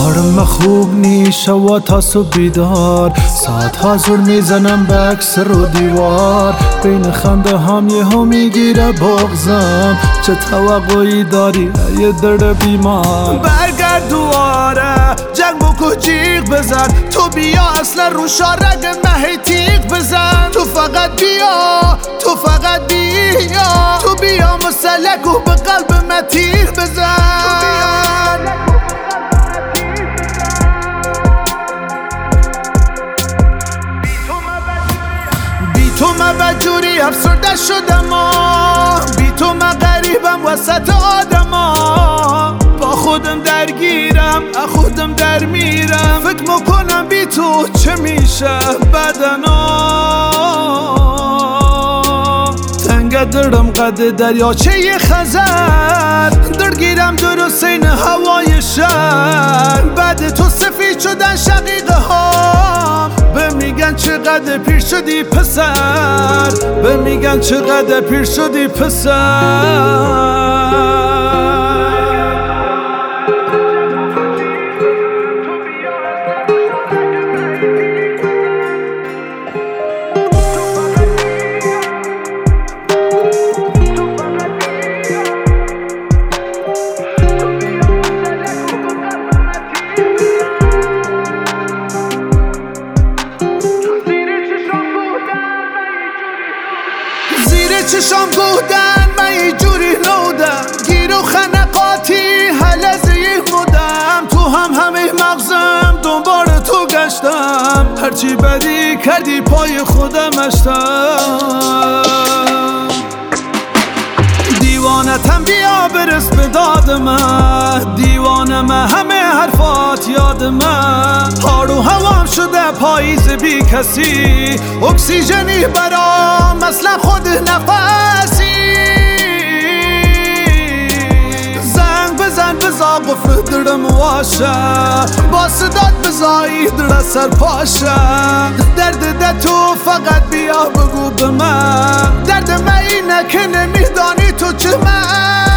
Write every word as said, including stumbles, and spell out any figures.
حالم خوب نیست و تاسو بیدار ساعت ها زور میزنم به عکس رو دیوار بین خنده هم یه هم میگیره بغزم چه توقعی داری ای دل بیمار برگرد دواره جنگ بکو جیغ بزن تو بیا اصلا رو شارگ مهی تیغ بزن تو فقط بیا تو فقط بیا تو بیا مسلک و به قلب من تیر بزن بی تو من بدجوری افسرده شدم بی تو من غریبم وسط آدما با خودم درگیرم از خودم در میرم فکر میکنم بی تو چه میشه بدنا تنگ دلم قد دریاچه یه خزر درگیرم درست این هوای شهر بعد تو سفید شدن شقیقه ها به میگن چقدر پیر شدی پسر به میگن چقدر پیر شدی پسر چشام گودن من یه جوری نودم گیر و خنقاتی حلزه یک مودم تو هم همه مغزم دنبال تو گشتم هرچی بدی کردی پای خودم اشتم دیوانتم بیا برس به داد من دیوانه من همه حرفات یاد من هارو هوام شده پاییز بی کسی اکسیژنی برام مثلا خود نفسی زنگ بزن بزا قفل درم واشه با صدات بزایی در سر پاشه درد ده تو فقط بیا بگو به من درد من اینه که نمیدانی تو چه من